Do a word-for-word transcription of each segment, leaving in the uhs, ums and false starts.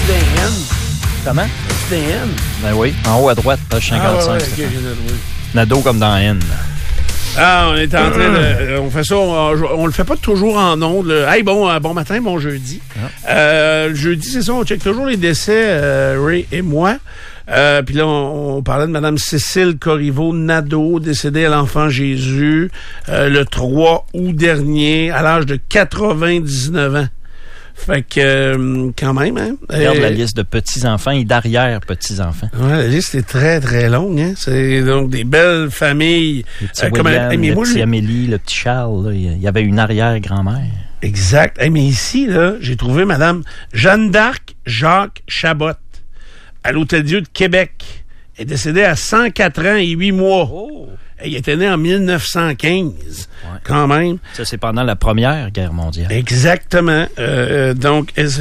des N. Comment? C'est des N. Ben oui, en haut à droite, page cinquante-cinq. Ah, ouais, okay, Nado comme dans N. Ah, on est en train de... On fait ça, on, on le fait pas toujours en ondes. Là. Hey, bon, bon matin, bon jeudi. Ah. Euh, jeudi, c'est ça, on check toujours les décès, euh, Ray et moi. Euh, puis là, on, on parlait de Mme Cécile Corriveau-Nadeau, décédée à l'Enfant Jésus euh, le trois août dernier, à l'âge de quatre-vingt-dix-neuf ans. Fait que, euh, quand même, hein. Regarde euh, la liste de petits-enfants et d'arrière-petits-enfants. Ouais, la liste est très, très longue, hein. C'est donc des belles familles. Le petit euh, William, comme, hey, mais le moi, petit je... Amélie, le petit Charles, là, il y avait une arrière-grand-mère. Exact. Hey, mais ici, là, j'ai trouvé Mme Jeanne d'Arc Jacques Chabot à l'Hôtel-Dieu de Québec. Elle est décédée à cent quatre ans et huit mois. Oh. Elle était née en mille neuf cent quinze, ouais. Quand même. Ça, c'est pendant la Première Guerre mondiale. Exactement. Euh, donc, elle,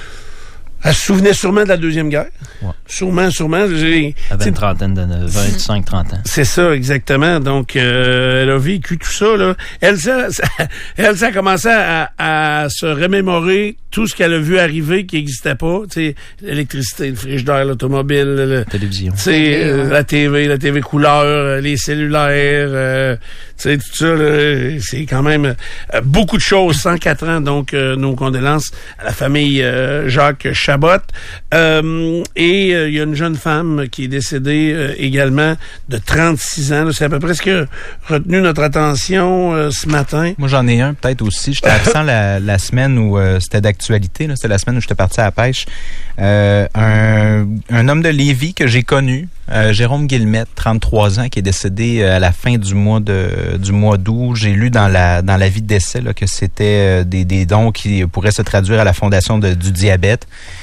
elle se souvenait sûrement de la Deuxième Guerre. Ouais. Sûrement, sûrement. J'ai, elle avait une trentaine de vingt-cinq trente ans. C'est ça, exactement. Donc, euh, elle a vécu tout ça, là. Elle, ça, ça, elle, ça a commencé à, à se remémorer tout ce qu'elle a vu arriver qui n'existait pas. Tu sais, l'électricité, le frigidaire, l'automobile, le, la télévision. Tu sais, euh, la T V, la T V couleur, les cellulaires, euh, tu sais, tout ça, là, c'est quand même euh, beaucoup de choses. cent quatre ans, donc, euh, nos condoléances à la famille euh, Jacques Chabot. Euh, et il euh, y a une jeune femme qui est décédée euh, également de trente-six ans. Là, c'est à peu près ce qui a retenu notre attention euh, ce matin. Moi, j'en ai un peut-être aussi. J'étais absent la, la semaine où euh, c'était d'actualité. Là. C'était la semaine où j'étais parti à la pêche. Euh, un, un homme de Lévis que j'ai connu, euh, Jérôme Guillemette, trente-trois ans, qui est décédé à la fin du mois de du mois d'août. J'ai lu dans la dans l'avis de décès là, que c'était euh, des, des dons qui pourraient se traduire à la Fondation de, du diabète.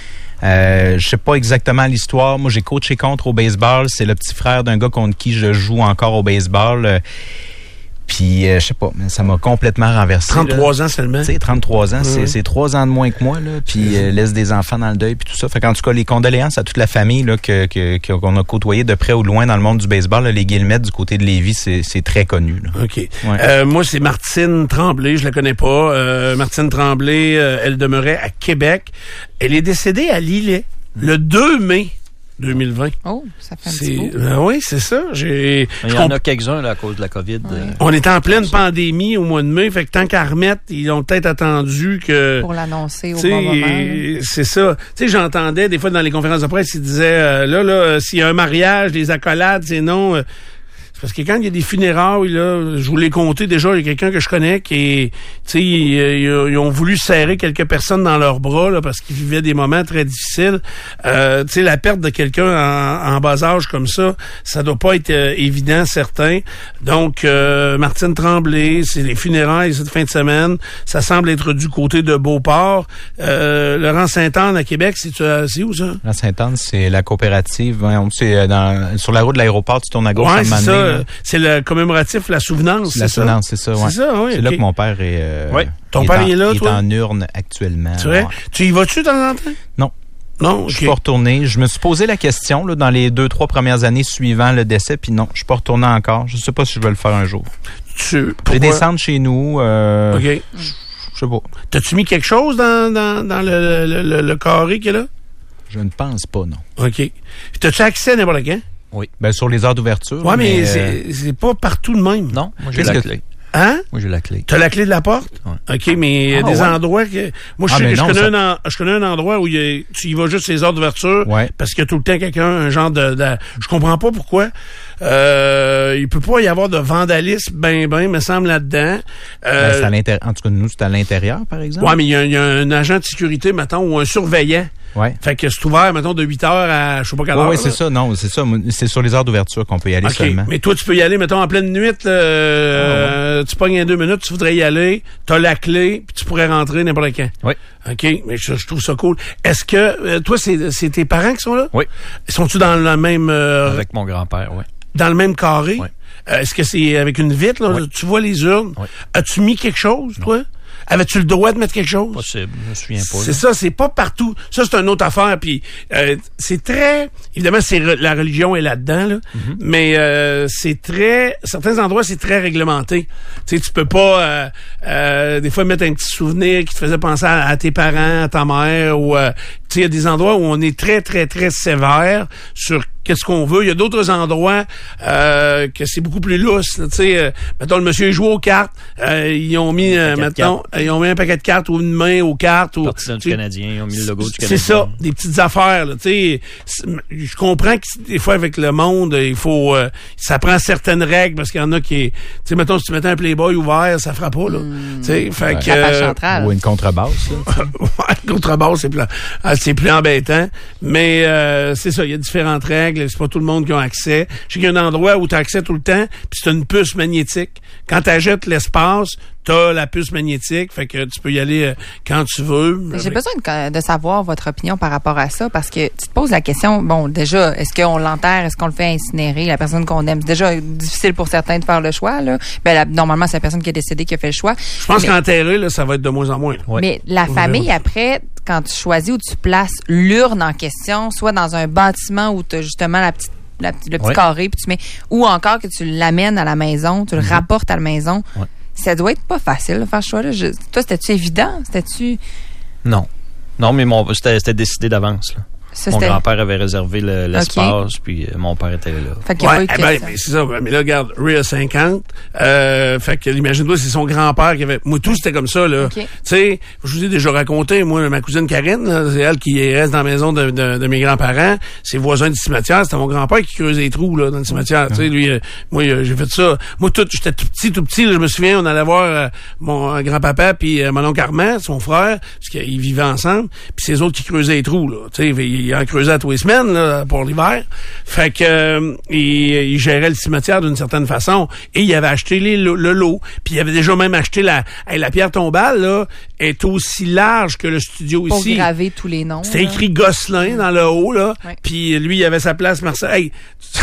Euh, je sais pas exactement l'histoire. Moi, j'ai coaché contre au baseball. C'est le petit frère d'un gars contre qui je joue encore au baseball. Euh, Puis, euh, je sais pas, mais ça m'a complètement renversé. trente-trois là. ans seulement. Tu sais, trente-trois ans, mmh. c'est, c'est trois ans de moins que moi, là. Puis, euh, laisse des enfants dans le deuil, puis tout ça. Fait qu'en tout cas, les condoléances à toute la famille, là, que, que, qu'on a côtoyé de près ou de loin dans le monde du baseball, là. Les Guillemettes du côté de Lévis, c'est, c'est très connu, là. OK. Ouais. Euh, moi, c'est Martine Tremblay, je la connais pas. Euh, Martine Tremblay, euh, elle demeurait à Québec. Elle est décédée à Lillet, mmh. le deux mai deux mille vingt. Oh, ça fait un c'est, petit bout. Ben oui, c'est ça. J'ai, Il y en a quelques-uns là, à cause de la COVID. Ouais. Euh, on était en pleine pandémie au mois de mai, fait que tant qu'à remettre, ils ont peut-être attendu que... Pour l'annoncer au bon moment. Là. C'est ça. Tu sais, j'entendais des fois dans les conférences de presse, ils disaient, euh, là, là, s'il y a un mariage, les accolades, c'est non... Euh, c'est parce que quand il y a des funérailles, là, je vous l'ai compté déjà, il y a quelqu'un que je connais qui, tu sais, ils, ils, ils ont voulu serrer quelques personnes dans leurs bras là, parce qu'ils vivaient des moments très difficiles. Euh, tu sais, la perte de quelqu'un en, en bas âge comme ça, ça doit pas être euh, évident, certain. Donc, euh, Martine Tremblay, c'est les funérailles cette fin de semaine. Ça semble être du côté de Beauport. Euh, Laurent Sainte-Anne à Québec, c'est, c'est où ça? Laurent Sainte-Anne, c'est la coopérative. C'est dans, sur la route de l'aéroport, tu tournes à gauche. Ouais, c'est ça. Là. C'est le commémoratif, la souvenance, c'est, la c'est souvenance, ça? c'est ça, ouais. C'est ça, oui. C'est okay. là que mon père est... Euh, oui. Ton est père, en, il est là, il toi? est en urne actuellement. C'est vrai? Ouais. Tu y vas-tu de temps en temps? Non. Non, okay. Je suis pas retourné. Je me suis posé la question là, dans les deux, trois premières années suivant le décès, puis non, je suis pas retourné encore. Je sais pas si je vais le faire un jour. Tu... Je vais descendre chez nous. Euh, OK. Je sais pas. T'as-tu mis quelque chose dans, dans, dans le, le, le, le carré qu'il y a là? Je ne pense pas, non. OK. T'as-tu accès à n'importe quand? Oui. Ben, sur les heures d'ouverture. Ouais, mais, mais c'est, euh... c'est pas partout de même. Non, moi j'ai Qu'est-ce la clé. Hein? Moi j'ai la clé. T'as la clé de la porte? Ouais. OK, mais il y a ah, des ouais. endroits que... Moi, je ah, sais que non, je, connais ça... un en... je connais un endroit où il y a... tu y vas juste les heures d'ouverture ouais. parce qu'il y a tout le temps quelqu'un, un genre de... de... Je comprends pas pourquoi. Euh, il peut pas y avoir de vandalisme ben ben, me semble, là-dedans. Euh, ben, c'est à l'intérieur. En tout cas, nous, c'est à l'intérieur, par exemple. Ouais, mais il y, y a un agent de sécurité, mettons, ou un surveillant. Ouais. Fait que c'est ouvert, mettons, de huit heures à je sais pas quelle ouais, heure. Oui, c'est ça, non, c'est ça. C'est sur les heures d'ouverture qu'on peut y aller okay. seulement. Mais toi, tu peux y aller, mettons, en pleine nuit, euh, oh, ouais. tu pognes en deux minutes, tu voudrais y aller, t'as la clé, puis tu pourrais rentrer n'importe quand. Oui. OK, mais je, je trouve ça cool. Est-ce que, euh, toi, c'est, c'est tes parents qui sont là? Oui. Sont-tu dans le même... Euh, Avec mon grand-père, oui. Dans le même carré? Oui. Euh, est-ce que c'est avec une vitre, là? Oui. Tu vois les urnes? Oui. As-tu mis quelque chose, non. toi? Avais-tu le droit de mettre quelque chose? Possible, je me souviens pas. C'est là. Ça, c'est pas partout. Ça, c'est une autre affaire. Puis euh, c'est très... Évidemment, c'est re, la religion est là-dedans, là. Mm-hmm. Mais euh, c'est très... Certains endroits, c'est très réglementé. Tu sais, tu peux pas... Euh, euh, des fois, mettre un petit souvenir qui te faisait penser à, à tes parents, à ta mère, ou... Euh, tu sais, il y a des endroits où on est très, très, très sévère sur qu'est-ce qu'on veut. Il y a d'autres endroits euh, que c'est beaucoup plus lousse. Tu sais, euh, mettons, le monsieur joue aux cartes. Euh, ils ont mis, euh, mettons, ils ont mis un paquet de cartes ou une main aux cartes. Ou, Partisan du Canadien, ils ont mis le logo du Canadien. C'est ça, des petites affaires. Tu sais, je comprends que des fois avec le monde, il faut, euh, ça prend certaines règles parce qu'il y en a qui, tu sais, mettons, si tu mettais un Playboy ouvert, ça fera pas là. Mmh. Tu sais, fait Ouais. que La page euh, centrale. Ou une contrebasse. Là, ouais, une contrebasse, c'est plus, ah, c'est plus embêtant. Mais euh, c'est ça, il y a différentes règles. C'est pas tout le monde qui a accès. Je sais qu'il y a un endroit où tu as accès tout le temps, puis c'est une puce magnétique. Quand tu achètes l'espace, t'as la puce magnétique, fait que tu peux y aller euh, quand tu veux. J'ai besoin de, de savoir votre opinion par rapport à ça, parce que tu te poses la question, bon, déjà, est-ce qu'on l'enterre, est-ce qu'on le fait incinérer, la personne qu'on aime? C'est déjà difficile pour certains de faire le choix, là. Ben, la, normalement, c'est la personne qui a décidé qui a fait le choix. Je pense mais, qu'enterrer, là, ça va être de moins en moins. Ouais. mais la famille, après, quand tu choisis où tu places l'urne en question, soit dans un bâtiment où tu as justement la petite La, le petit ouais. carré, puis tu mets, ou encore que tu l'amènes à la maison, tu le Mm-hmm. rapportes à la maison. Ouais. Ça doit être pas facile de faire ce choix-là. Je, toi, c'était-tu évident? C'était-tu... Non. Non, mais mon, c'était, c'était décidé d'avance, là. Ça, Mon c'était... grand-père avait réservé le, l'espace, puis euh, mon père était là. Fait qu'il y a Ouais, pas eu eh de ben, question. mais c'est ça. Mais là, regarde, Ray a cinquante. Euh, fait que, imagine-toi, c'est son grand-père qui avait... Moi, tout, c'était comme ça, là. OK. Tu sais, je vous ai déjà raconté, moi, ma cousine Karine, là, c'est elle qui reste dans la maison de, de, de mes grands-parents. Ses voisins du cimetière, c'était mon grand-père qui creusait les trous, là, dans le cimetière. Tu sais, lui, euh, moi, euh, j'ai fait ça. Moi, tout, j'étais tout petit, tout petit, là, je me souviens, on allait voir euh, mon euh, grand-papa puis euh, mon oncle Armand, son frère, parce qu'ils vivaient ensemble, puis c'est eux autres qui creusaient les trous, là. Tu sais, ils en creusaient à tous les semaines, là, pour l'hiver. Fait que, euh, il, il gérait le cimetière d'une certaine façon, et il avait acheté les, le, le lot, puis il avait déjà même acheté la, hey, la pierre tombale, là, est aussi large que le studio Pour ici. graver tous les noms. C'était là. écrit Gosselin dans le haut, là. Ouais. Puis lui, il avait sa place, Marseille. Hey,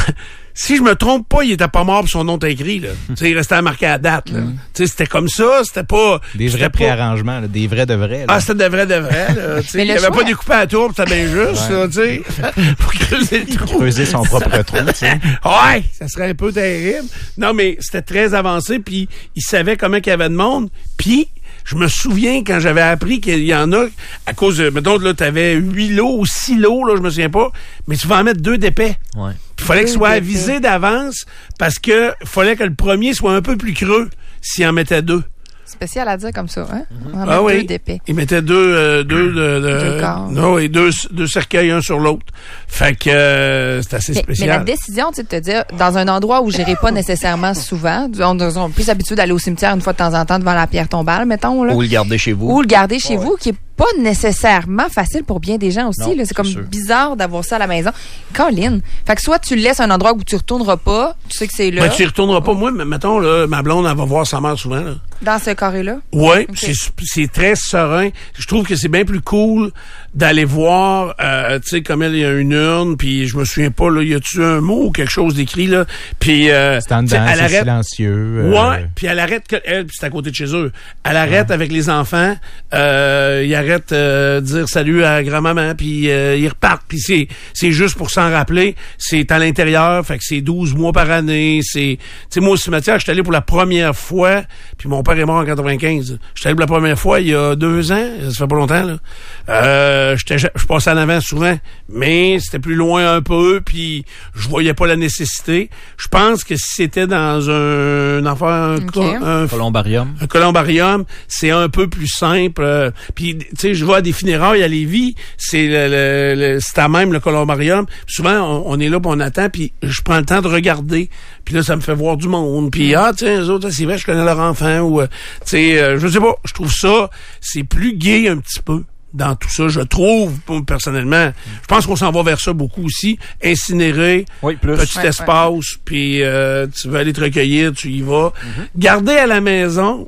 si je me trompe pas, il était pas mort, puis son nom était écrit, là. Tu sais, il restait marqué à date, là. Tu sais, c'était comme ça, c'était pas... des c'était vrais pas- préarrangements, là, des vrais de vrais. Là. Ah, c'était de vrai, de vrai, là. Tu sais, Mais il le avait choix- pas découpé à la tour, puis c'était bien juste, Ouais. là, tu sais. Pour creuser le trou. Creuser son propre trou, tu sais. Ouais, ça serait un peu terrible. Non, mais c'était très avancé, puis il savait comment qu'il y avait de monde, puis je me souviens quand j'avais appris qu'il y en a, à cause de, mettons, là, t'avais huit lots ou six lots, là, je me souviens pas, mais tu vas en mettre deux d'épais. Ouais. Il fallait qu'il Deux soit d'épais. avisé d'avance parce que fallait que le premier soit un peu plus creux s'il en mettait deux. Spécial à dire comme ça, hein? On va Ah mettre oui. deux d'épais. Il mettait deux, euh, deux, de, de- Deux corps. non, et deux, deux cercueils un sur l'autre. Fait que euh, c'est assez Mais, mais spécial. la décision, tu sais, de te dire, dans un endroit où j'irai pas nécessairement souvent, on, on est plus habitué d'aller au cimetière une fois de temps en temps devant la pierre tombale, mettons, là. Ou le garder chez vous. Ou le garder chez vous, qui est pas nécessairement facile pour bien des gens aussi. Non, là. C'est c'est comme sûr. bizarre d'avoir ça à la maison. Colin. Fait que soit tu le laisses à un endroit où tu retourneras pas, tu sais que c'est là, Ben, tu y retourneras pas. Moi, mais mettons, là, ma blonde, elle va voir sa mère souvent, là. dans ce carré-là. Ouais, Ok. c'est c'est très serein. Je trouve que c'est bien plus cool d'aller voir, euh, tu sais, comme elle, il y a une urne, puis je me souviens pas, là, y a-tu un mot ou quelque chose d'écrit, là, puis euh, C'est en tu sais, dedans, elle c'est arrête, silencieux. euh, ouais, puis elle arrête, que, elle, puis c'est à côté de chez eux, elle arrête avec les enfants, euh, ils arrêtent euh, de dire salut à grand-maman, puis euh, ils repartent, puis c'est c'est juste pour s'en rappeler, c'est à l'intérieur, fait que c'est douze mois par année, c'est, tu sais, moi au cimetière, j'étais allé pour la première fois, puis mon père est mort en quatre-vingt-quinze, j'étais allé pour la première fois il y a deux ans, ça fait pas longtemps, là, euh, j'étais, je passais en avant souvent, mais c'était plus loin un peu, puis je voyais pas la nécessité. Je pense que si c'était dans un, un affaire, un, Ok. co- un, Columbarium. un columbarium, c'est un peu plus simple. euh, Puis, tu sais, je vois des funérailles à Lévis, c'est le, le, le- c'est à même le columbarium. Puis souvent, on, on est là, puis on attend, puis je prends le temps de regarder. Puis là, ça me fait voir du monde. Puis, ah, tiens, eux autres, c'est vrai, je connais leur enfant. Ou, euh, tu sais, euh, je sais pas, je trouve ça, c'est plus gai un petit peu dans tout ça, je trouve, moi, personnellement. Je pense qu'on s'en va vers ça beaucoup aussi. Incinérer, Oui, plus. petit Ouais, espace, puis euh, tu veux aller te recueillir, tu y vas. Garder à la maison,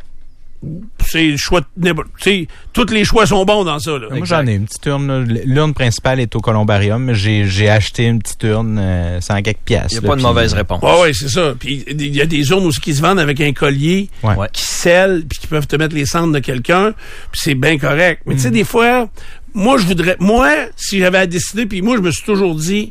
c'est le choix, de n'importe- tu sais, tous les choix sont bons dans ça, là. Moi, j'en ai une petite urne. là. L'urne principale est au columbarium, mais j'ai, j'ai acheté une petite urne euh, sans quelques piastres. Il n'y a là, pas de puis, mauvaise euh, réponse. Ouais, ouais, c'est ça. Puis il y a des urnes aussi qui se vendent avec un collier Ouais. Ouais. qui scelle, puis qui peuvent te mettre les cendres de quelqu'un, puis c'est bien correct. Mais tu sais, des fois, moi, je voudrais... Moi, si j'avais à décider, puis moi, je me suis toujours dit,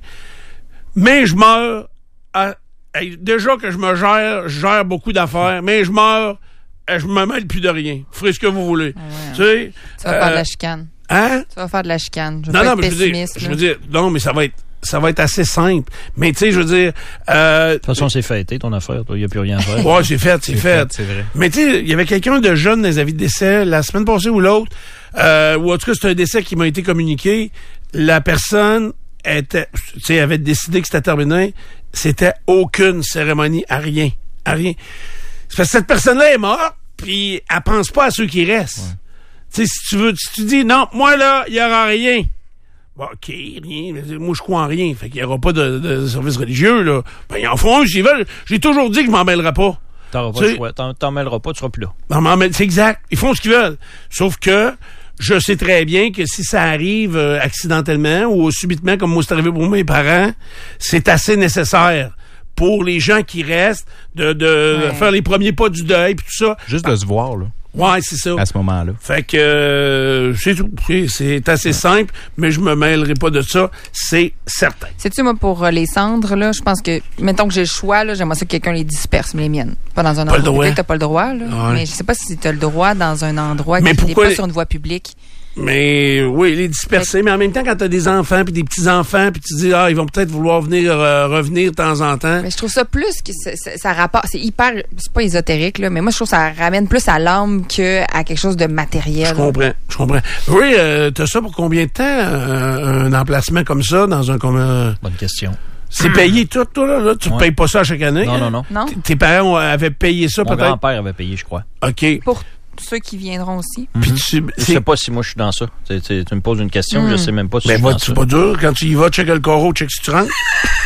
mais je meurs... à- hey, déjà que je me gère, je gère beaucoup d'affaires, mais je meurs... euh, Je me mêle plus de rien. Ferez ce que vous voulez. Ouais. Tu sais... Tu vas faire de euh, la chicane. Hein? Tu vas faire de la chicane. Je veux Non, pas non, être mais je veux dire, pessimiste. je là. veux dire, non, mais ça va être, ça va être assez simple. Mais tu sais, je veux dire, euh, De toute façon, c'est fêté, ton affaire. Il n'y a plus rien à faire. ouais, c'est fait, c'est fait. C'est vrai. Mais tu sais, il y avait quelqu'un de jeune dans les avis de décès la semaine passée ou l'autre, euh, ou en tout cas, c'est un décès qui m'a été communiqué. La personne était, tu sais, avait décidé que c'était terminé. C'était aucune cérémonie, à rien, à rien. C'est parce que cette personne-là est morte, puis elle pense pas à ceux qui restent. Ouais. Tu sais, si tu veux, si tu dis, non, moi là, il y aura rien. Bon, OK, rien. Moi, je crois en rien. Fait qu'il y aura pas de, de service religieux, là. Ben, ils en font un, s'ils veulent. J'ai toujours dit que je m'en mêlerai pas. T'en pas Tu sais- le choix. T'en, t'en mêleras pas, tu seras plus là. Non, m'en mêle- c'est exact. Ils font ce qu'ils veulent. Sauf que je sais très bien que si ça arrive euh, accidentellement ou subitement, comme moi c'est arrivé pour mes parents, c'est assez nécessaire pour les gens qui restent de, de Ouais. faire les premiers pas du deuil puis tout ça. Juste de se voir, là, Ouais, c'est ça. à ce moment-là. Fait que euh, c'est tout. C'est, c'est assez simple, mais je me mêlerai pas de ça, c'est certain. Sais-tu, moi, pour euh, les cendres, là, je pense que, mettons que j'ai le choix, là, j'aimerais ça que quelqu'un les disperse, mais les miennes. Pas dans un Pas le endroit droit. public, t'as pas le droit, là. Ouais. Mais je sais pas si t'as le droit dans un endroit Mais qui n'est pourquoi pas les- sur une voie publique. Mais oui, les disperser, mais en même temps, quand t'as des enfants puis des petits-enfants, puis tu dis, ah, ils vont peut-être vouloir venir euh, revenir de temps en temps. Mais je trouve ça plus que c'est- c'est- ça rapporte, c'est hyper, c'est pas ésotérique, là, mais moi, je trouve que ça ramène plus à l'âme que à quelque chose de matériel. Je comprends, je comprends. Oui, euh, t'as ça pour combien de temps, euh, un emplacement comme ça, dans un... Comme, euh, Bonne question. c'est payé tout, toi, là? là tu ne Ouais. payes pas ça à chaque année? Non, hein? non, non. Non? T- Tes parents ont- avaient payé ça, Mon peut-être? grand-père avait payé, je crois. OK. Pour ceux qui viendront aussi. Puis tu... Je c'est- sais pas si moi je suis dans ça. Tu, tu- tu me poses une question, Mm. je sais même pas si Ben, je suis dans va-tu ça. pas dur? Quand tu y vas, check le coraux, check si tu rentres.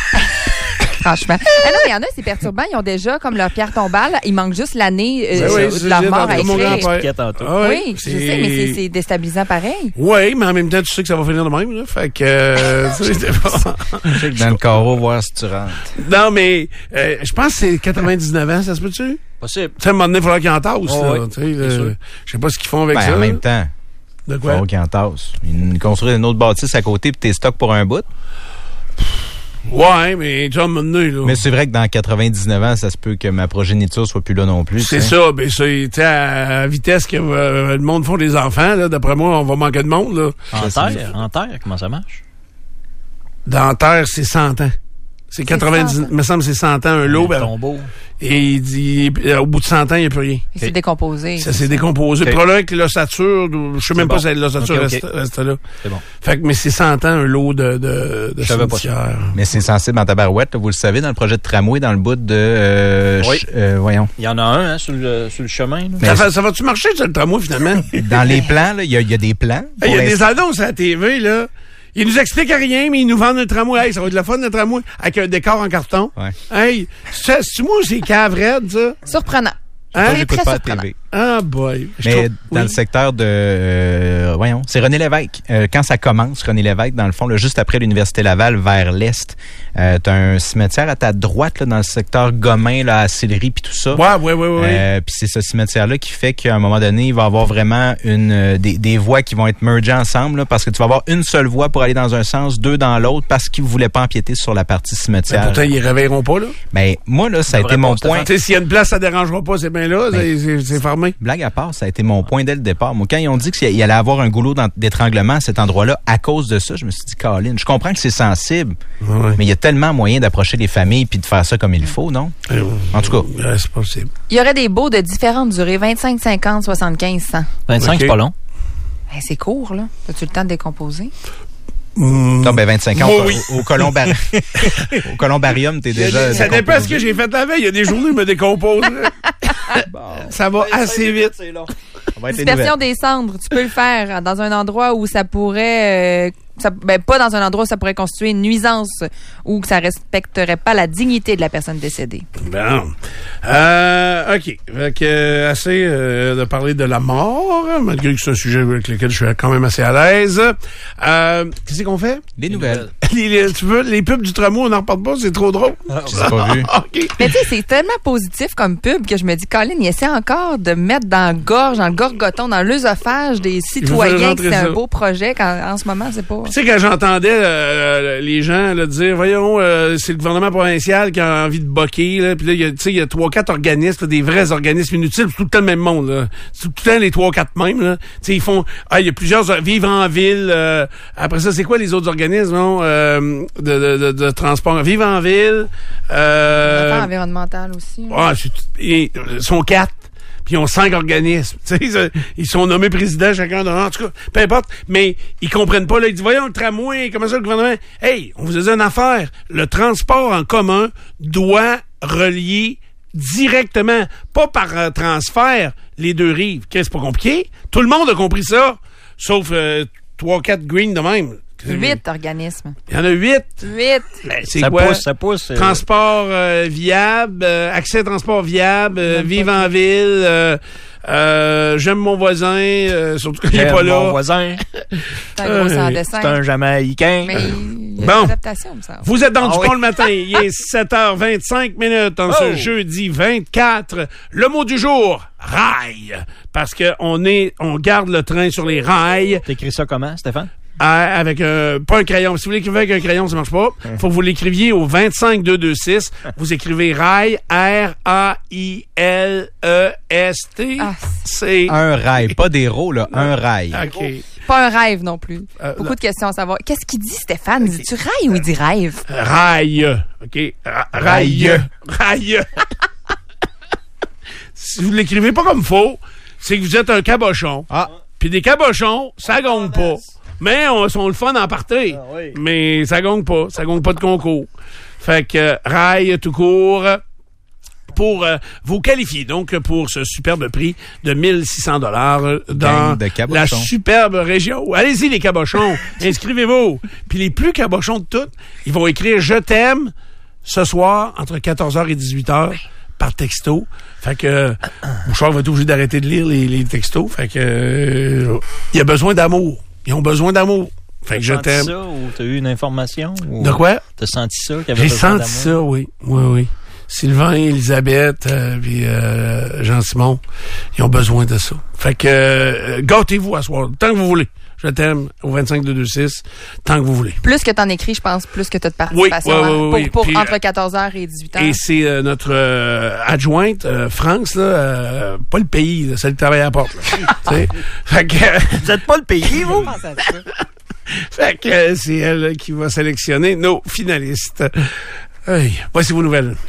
Franchement. Ah non, mais il y en a, c'est perturbant. Ils ont déjà, comme leur pierre tombale, il manque juste l'année euh, Ben oui, de c'est leur ça, mort dans- à dans mon écrire. grand-père. Expliquais tantôt. Ah Oui, je sais, mais c'est- c'est déstabilisant pareil. Oui, mais en même temps, tu sais que ça va finir de même, là. Fait que... euh, tu sais, c'est pas- Check dans le carreau, voir si tu rentres. Non, mais euh, je pense que c'est quatre-vingt-dix-neuf ans, ça se peut-tu? Possible. Tu sais, à un moment donné, il faudra qu'ils en tassent, Oh, là. oui, Tu sais, c'est le- sûr. je sais pas ce qu'ils font avec Ben, ça. en même temps, De il quoi? faut qu'ils en tassent. Ils construisent une autre bâtisse à côté puis t'es stock pour un bout. Ouais, mais tu vois, à un moment donné, là. Mais c'est vrai que dans quatre-vingt-dix-neuf ans, ça se peut que ma progéniture soit plus là non plus. C'est tu sais. ça, ben c'est, tu sais, à la vitesse que euh, le monde font des enfants, là, d'après moi, on va manquer de monde, là. En Ça, c'est- terre, en terre, comment ça marche? Dans la Terre, c'est cent ans. C'est quatre-vingt-dix, cent ans. il me semble que c'est cent ans, un lot, Un ben, tombeau. et il dit, euh, au bout de cent ans, il n'y a plus rien. Il s'est décomposé. Ça s'est décomposé. Ok. Probablement avec l'ossature, je sais même bon. pas si l'ossature Ok, ok. reste, reste là. C'est bon. Fait que, mais c'est cent ans, un lot de, de, de Je savais pas ça. cimetières. Mais c'est sensible en tabarouette, là, vous le savez, dans le projet de tramway, dans le bout de... euh, Oui. ch- euh, voyons. Il y en a un hein, sur, le, sur le chemin. Là. Mais- Ça, fait- ça va-tu marcher, ça, le tramway, finalement? Dans les plans, là, il y, a- il y a des plans. Il y Pour a des l'instant- annonces à la T V, là. Ils nous expliquent rien, mais ils nous vendent un tramway. Hey, ça va être le fun, le tramway, avec un décor en carton. Ouais. Hey, c'est c'est moi ou c'est cavred, ça? Surprenant. Hein? Moi, C'est j'écoute très pas la surprenant. T V. Ah, boy. Je Mais trouve- dans oui. le secteur de... euh, voyons, c'est René Lévesque. Euh, quand ça commence, René Lévesque, dans le fond, là, juste après l'Université Laval, vers l'est, euh, t'as un cimetière à ta droite, là, dans le secteur Gomain, là, à Sillery, puis tout ça. Ouais, ouais, ouais, ouais. Euh, puis c'est ce cimetière-là qui fait qu'à un moment donné, il va y avoir vraiment une euh, des, des voies qui vont être mergées ensemble, là, parce que tu vas avoir une seule voie pour aller dans un sens, deux dans l'autre, parce qu'ils ne voulaient pas empiéter sur la partie Mais cimetière. pourtant, ils réveilleront pas, là. Ben, moi, là, ça a Devrait été pas, mon Stéphane. point. Tu sais, s'il y a une place, ça dérangera pas, c'est bien là. Ben, c'est- c'est c'est fermé. Blague à part, ça a été mon point dès le départ. Moi, quand ils ont dit qu'il allait avoir un goulot d'en- d'étranglement à cet endroit-là, à cause de ça, je me suis dit, Colin, je comprends que c'est sensible, Ouais. mais il y a tellement moyen d'approcher les familles puis de faire ça comme il faut, non? En tout cas. Ouais, c'est possible. Il y aurait des baux de différentes durées, vingt-cinq, cinquante, soixante-quinze, cent. vingt-cinq, Ok. c'est pas long. Ben, c'est court, là. As-tu le temps de décomposer? Mmh. Non, ben vingt-cinq ans, Moi, au, oui. au, colombari- au colombarium, t'es Il y a déjà... des- ça dépend décomposé. ce que j'ai fait la veille. Il y a des journées où je me décompose. Ça va assez vite. On va être les Dispersion nouvelles. des cendres, tu peux le faire dans un endroit où ça pourrait... euh, ça, ben, pas dans un endroit où ça pourrait constituer une nuisance ou que ça respecterait pas la dignité de la personne décédée. Bon. Euh, OK. Fait que, euh, assez euh, de parler de la mort, malgré que c'est un sujet avec lequel je suis quand même assez à l'aise. Euh, Qu'est-ce qu'on fait? Les nouvelles. Les, les- tu veux, les pubs du tramway, on n'en reparle pas, c'est trop drôle. Je les ai pas vues. OK. Mais tu sais, c'est tellement positif comme pub que je me dis, Colin, il essaie encore de mettre dans la gorge, dans le gorgoton, dans l'œsophage des veut faire citoyens que rentrer c'est un ça. beau projet quand en ce moment, c'est pas... Tu sais, quand j'entendais euh, les gens là, dire, voyons, euh, c'est le gouvernement provincial qui a envie de boquer, là, puis là, il y a, tu sais, il y a trois, quatre organismes, là, des vrais organismes inutiles, c'est tout le temps le même monde, là. C'est tout le temps les trois, quatre mêmes, là. Tu sais, ils font, ah, il y a plusieurs, vivre en ville, euh, après ça, c'est quoi les autres organismes, non, euh, de, de, de, de transport? Vivre en ville, euh... L'affaire environnementale aussi. Hein. Ah, c'est, ils sont quatre. Puis ils ont cinq organismes. Tu sais, ils sont nommés présidents chacun d'un. En tout cas, peu importe. Mais ils comprennent pas. Là, ils disent, voyons, le tramway, comment ça, le gouvernement? Hey, on vous a dit une affaire. Le transport en commun doit relier directement, pas par euh, transfert, les deux rives. Qu'est-ce, c'est pas compliqué? Tout le monde a compris ça. Sauf euh, trois, quatre greens de même. Huit organismes. Il y en a huit. Huit. Ben, c'est ça quoi? pousse, ça pousse. Euh... Transport euh, viable, euh, accès à transport viable, euh, vivre en ville, euh, euh, j'aime mon voisin, euh, surtout quand il n'est pas là. Mon voisin. C'est un gros sans dessin. C'est un Jamaïcain. Mais il y a bon. une adaptation, me semble. Vous êtes dans ah, du oui. pont le matin. Il est sept heures vingt-cinq minutes en oh. ce jeudi vingt-quatre. Le mot du jour, rail. Parce que on est, on garde le train sur les rails. T'écris ça comment, Stéphane? Avec un, pas un crayon. Si vous l'écrivez avec un crayon, ça marche pas. Faut que vous l'écriviez au vingt-cinq deux cent vingt-six. Vous écrivez rail, R A I L E S T. Ah, c'est un rail, pas des roues, là, un rail. OK. Pas un rêve non plus. Euh, Beaucoup là. de questions à savoir. Qu'est-ce qu'il dit, Stéphane? Il dit-tu rail ou il dit rêve? Rail. OK. Ra- rail. Rail. Si vous l'écrivez pas comme faut, c'est que vous êtes un cabochon. Ah. Puis des cabochons, ça gongue pas. Mais on sont le fun en partie. Ah, oui. Mais ça gongue pas. Ça gongue pas de concours. Fait que euh, rail tout court pour euh, vous qualifier donc pour ce superbe prix de mille six cents dollars dans Gang de cabochons. la superbe région. Allez-y les cabochons, inscrivez-vous. Puis les plus cabochons de toutes, ils vont écrire je t'aime ce soir entre quatorze heures et dix-huit heures par texto. Fait que Bouchard va être obligé d'arrêter de lire les, les textos. Fait que euh, il y a besoin d'amour. Ils ont besoin d'amour. Fait que je T'as t'aime. senti ça ou t'as eu une information? Ou De quoi? T'as senti ça? Qu'il y avait J'ai besoin senti d'amour? ça, oui. Oui, oui. Sylvain, Elisabeth, euh, puis euh, Jean-Simon, ils ont besoin de ça. Fait que euh, gâtez-vous à soir, tant que vous voulez. Je t'aime au vingt-cinq deux cent vingt-six, tant que vous voulez. Plus que t'en écris, je pense, plus que t'as de Oui, participation. oui, oui, hein, oui, pour pour puis, entre euh, quatorze heures et dix-huit heures. Et c'est euh, notre euh, adjointe, euh, France, là, euh, pas le pays, là, celle qui travaille à la porte. Là. T'sais? Fait que... Vous êtes pas le pays, vous? Fait que euh, c'est elle qui va sélectionner nos finalistes. Hey, voici vos nouvelles.